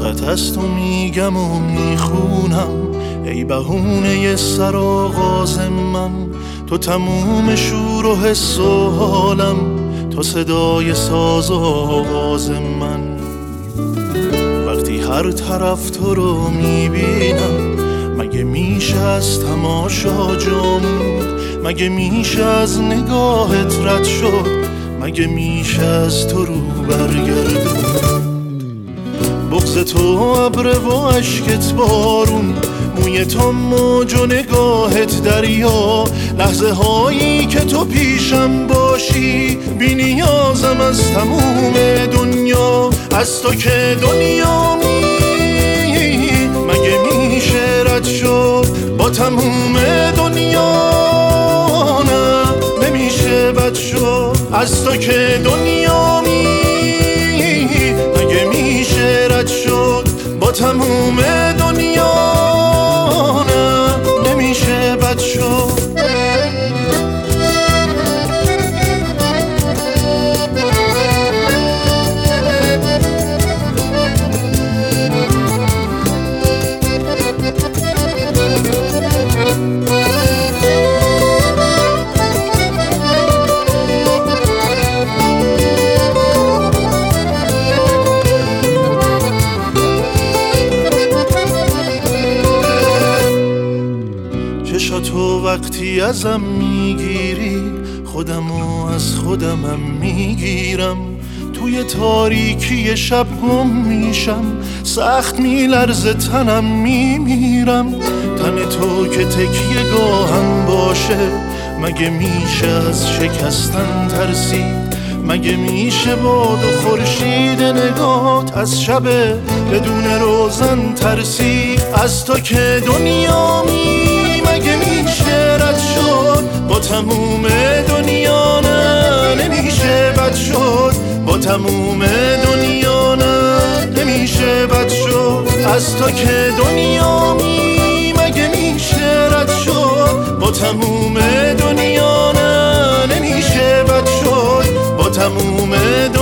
فقط از تو میگم و میخونم ای بهونه سرآغاز من، تو تموم شور و حس و حالم، تو صدای ساز و آواز من. وقتی هر طرف تو رو میبینم مگه میشه از تماشا جامود، مگه میشه از نگاهت رد شد، مگه میشه از تو رو برگردون. بغض تو ابر و اشکت بارون، موی تو موج و نگاهت دریا، لحظه هایی که تو پیشم باشی بی نیازم از تموم دنیا. از تو که دنیا مگه میشه رد شد با تموم دنیا؟ نه نمیشه بد شد. از تو که دنیا مگه میشه رد شد با تموم دنیا؟ نه نمیشه بد شد. تو وقتی ازم میگیری خودمو از خودمم میگیرم، توی تاریکی شب گم میشم، سخت میلرزه تنم میمیرم. تن تو که تکیه گاهم باشه مگه میشه از شکستن ترسید، مگه میشه باد و خورشید نگات از شب بدون روزن ترسید. از تو که دنیا مگه میشه رد شد با تموم دنیا؟ نه نمیشه بد شد با تموم دنیا. نه نمیشه بد شد. از تو که دنیا مگه میشه رد شد با تموم دنیا؟ نه نمیشه بد شد با تموم دنیا.